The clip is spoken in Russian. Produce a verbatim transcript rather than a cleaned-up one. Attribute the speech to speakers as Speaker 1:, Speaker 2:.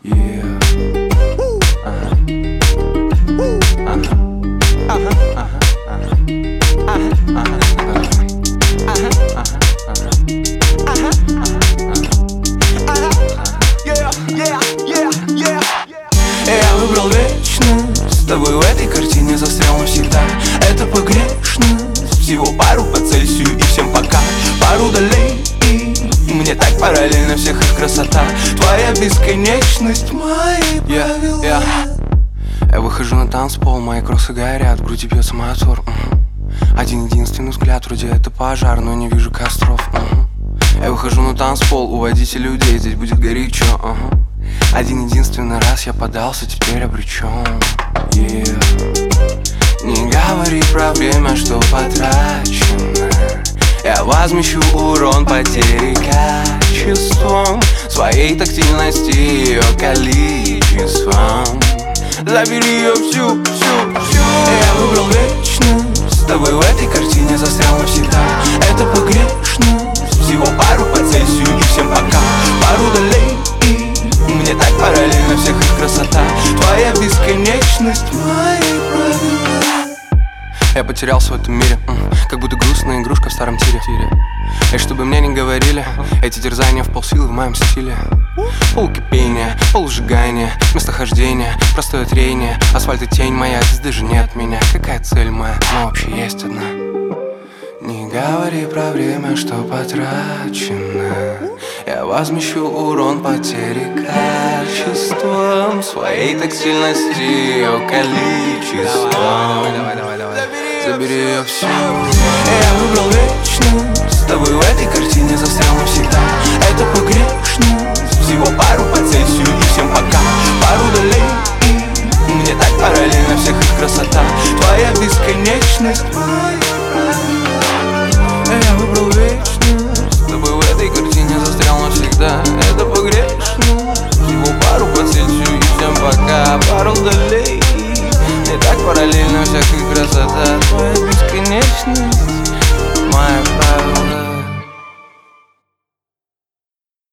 Speaker 1: Yeah. Ага. Ага. Ага. Ага. Ага. Ага. Ага. Ага. Я выбрал вечность, с тобой в этой картине застрял навсегда. Это погрешность, всего пару по Цельсию и всем пока. Пару долей, и мне так параллельно всех их красота. Твоя бесконечность, мои правила. yeah, yeah. Я выхожу на танцпол, мои кроссы горят, в груди бьется мотор. uh-huh. Один единственный взгляд, вроде это пожар, но не вижу костров. uh-huh. Я выхожу на танцпол, уводите людей, здесь будет горячо. uh-huh. Один единственный раз я подался, теперь обречен. yeah. Не говори про время, что потрачено. Я возмещу урон потери качеством своей тактильности, ее количеством. Забери ее всю, всю, всю. Я выбрал вечность, с тобой в этой картине застрял навсегда. Это погрешность, всего пару по Цельсию и всем пока. Пару долей, и мне так параллельно всех их красота. Твоя бесконечность, мои правила. Я потерялся в этом мире, как будто грустная игрушка в старом тире. И чтобы мне не говорили, эти терзания в полсилы в моем стиле. Полукипения, полусжигания, местохождение, простое трение. Асфальт и тень моя, здесь даже нет меня. Какая цель моя? Но вообще есть одна. Не говори про время, что потрачено. Я возмещу урон потери качеством своей тактильности, ее количеством. Забери ее всю. Я выбрал вечность, с тобой в этой картине застрял навсегда. Это погрешность, всего пару по Цельсию и всем пока. Пару долей, и мне так параллельно всех их красота. Твоя бесконечность, я выбрал вечность, с тобой в этой картине застрял навсегда. Это погрешность, всего пару по Цельсию и всем пока. Пару долей, мне так параллельно всех их красота.